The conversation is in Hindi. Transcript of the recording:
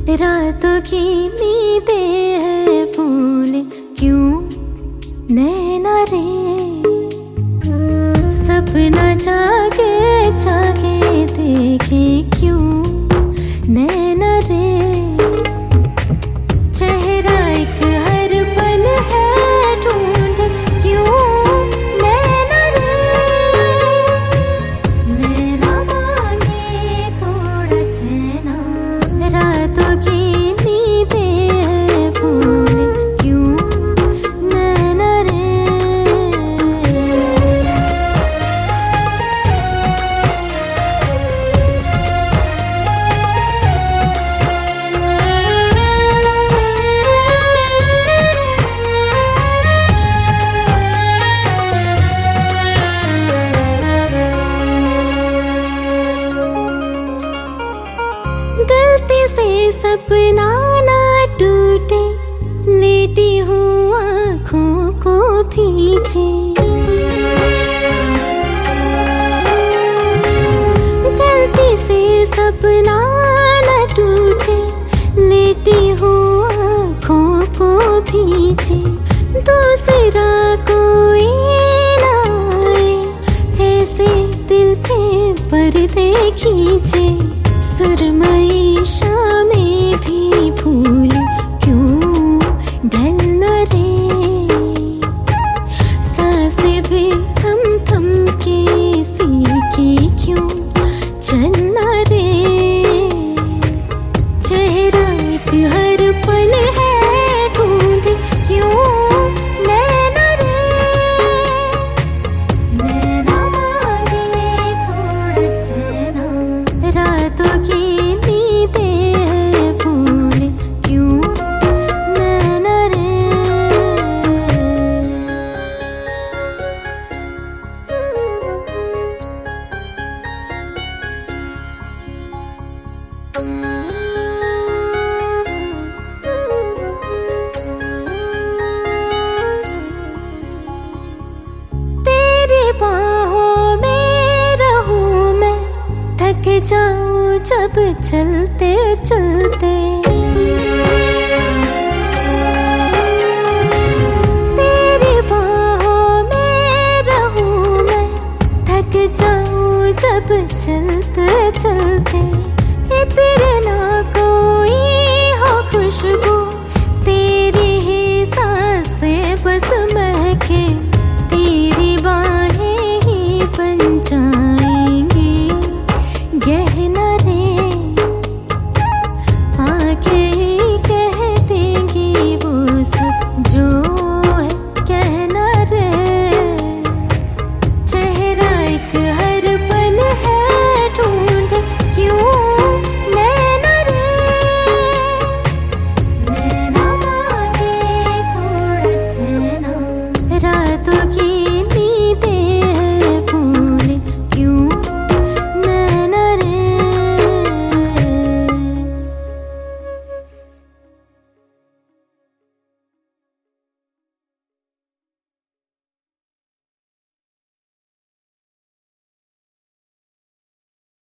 रातों की नींदें है भूले क्यों नैना रे, सपना जागे जागे देखे क्यों नैना रे। चेहरा एक हर पल है ढूंढे क्यों नैना रे, नैना मांगे थोड़ा चैना। रातों की नींदें है भूले क्यों नैना रे। गलती से सपना ना टूटे, लेटी हूँ आँखों को भींचे। गलती से सपना ना टूटे, लेटी हूँ आँखों को भींचे। दूसरा कोई ना आए, ऐसे दिल के पर्दे खींचे। सुरमई शामें भी भूले क्यों ढलना रे, सांसें भी थम थम के सीखी क्यों चलना रे। चेहरा एक हर पल है ढूंढे क्यों नैना रे, नैना मांगे थोड़ा चैना। रातों की नींदें है भूले क्यों नैना रे। तेरी बाहों में रहूं मैं, थक जाऊं जब चलते चलते। तेरी बाहों में रहूं मैं, थक जाऊं जब चलते चलते। ये तेरे नाक